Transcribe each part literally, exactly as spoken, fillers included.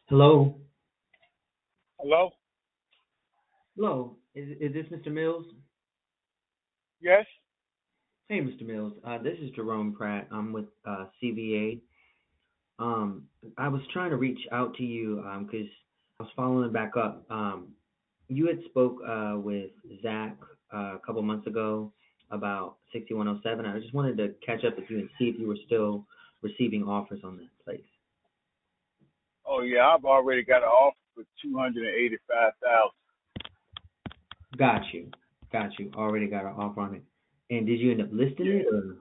Hello. Hello? Hello. Is is this mister Mills? Yes? Hey, mister Mills. Uh, this is Jerome Pratt. I'm with uh, C V A. Um, I was trying to reach out to you um 'cause I was following back up. Um, you had spoke uh, with Zach uh, a couple months ago about sixty-one oh seven. I just wanted to catch up with you and see if you were still receiving offers on that place. Oh yeah, I've already got an offer for two hundred and eighty-five thousand. Got you. Got you. Already got an offer on it. And did you end up listing Yeah. it or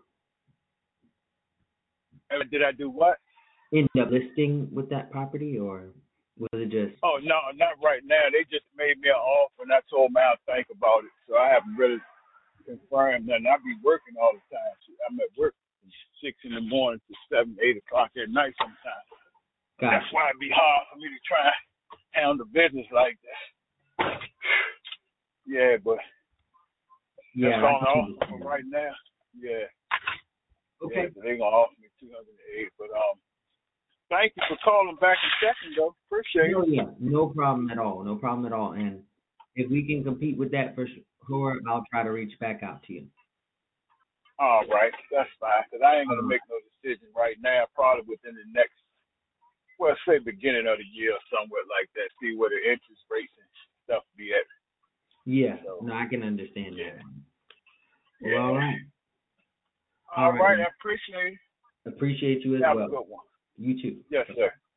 And did I do what? end up listing with that property or was it just Oh no, not right now. They just made me an offer, and I told them I'll think about it. So I haven't really confirmed nothing. I be working all the time. So I'm at work from six in the morning to seven, eight o'clock at night sometimes. That's gotcha? why it be hard for me to try and handle business like that. Yeah, but that's Yeah, I on the can offer for understand right that. now. Yeah, yeah. Okay. So they gonna offer me two hundred and eight, but um. Thank you for calling back and checking, though. Appreciate No, it. yeah, no problem at all. No problem at all. And if we can compete with that for sure, I'll try to reach back out to you. All right, that's fine. Cause I ain't gonna Um, make no decision right now. Probably within the next, well, say beginning of the year or somewhere like that. See where the interest rates and stuff be at. yeah, So no, I can understand that. yeah, Well, all yeah. right. All All right, right, I man. appreciate it. Appreciate you as Have a well. good one. You too. Yes, Bye-bye. sir.